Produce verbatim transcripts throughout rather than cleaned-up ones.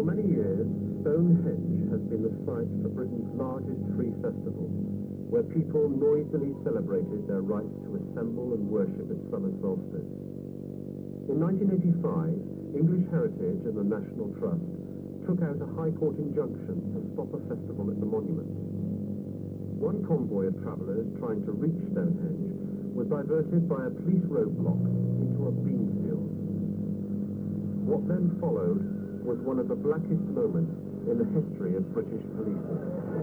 many years, Stonehenge has been the site for Britain's largest free festival, where people noisily celebrated their right to assemble and worship its summer solstice. In nineteen eighty-five, English Heritage and the National Trust took out a High Court injunction to stop a festival at the monument. One convoy of travellers trying to reach Stonehenge was diverted by a police roadblock into a bean field. What then followed was one of the blackest moments in the history of British policing.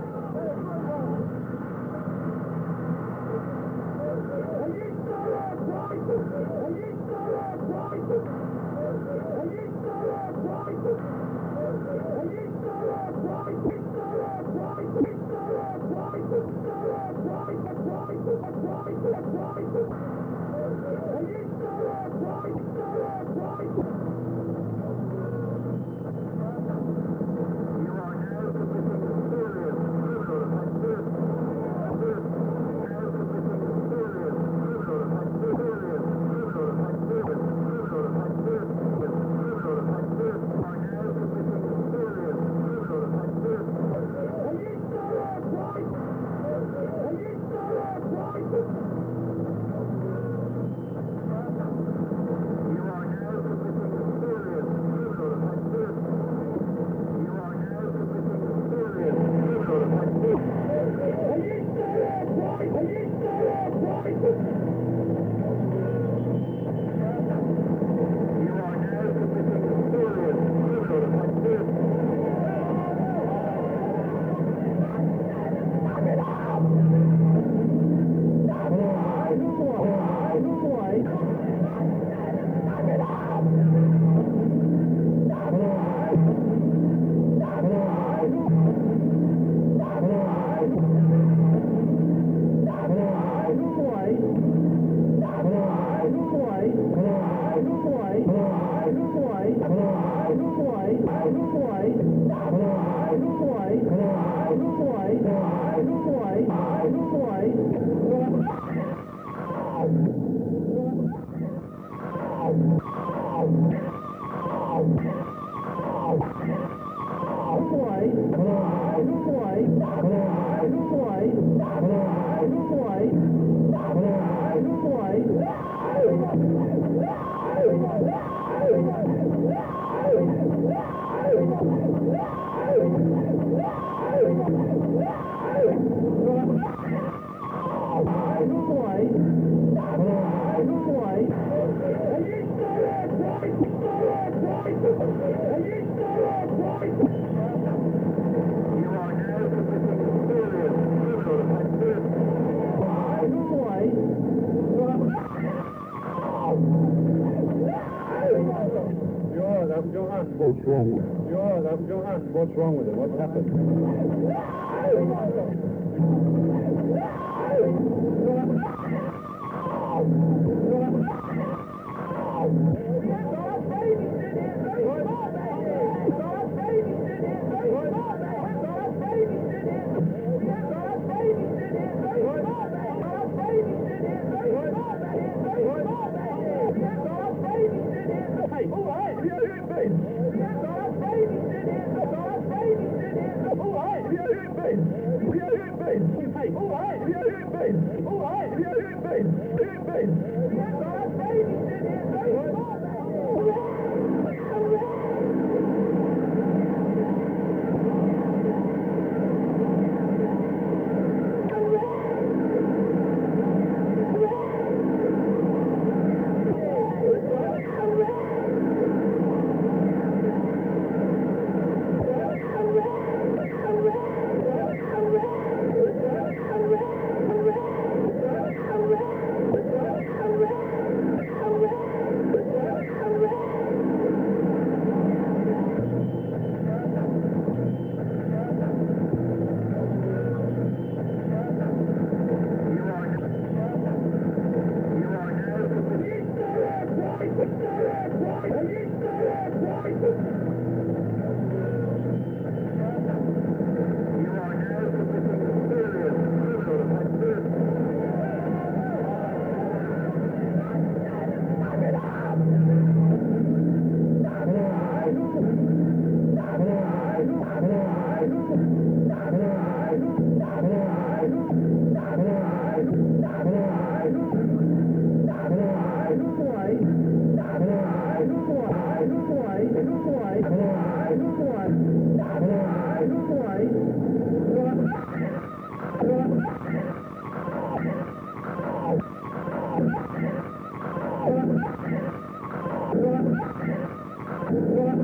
What's wrong with it? You're all right, I'm Johan. What's wrong with it? What's happened?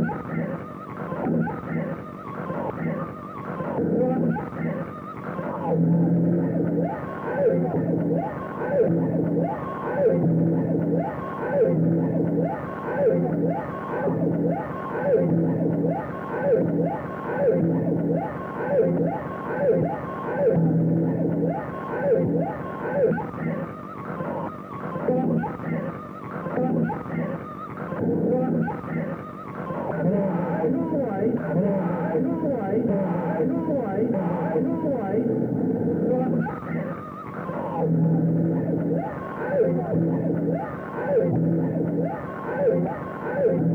Hey!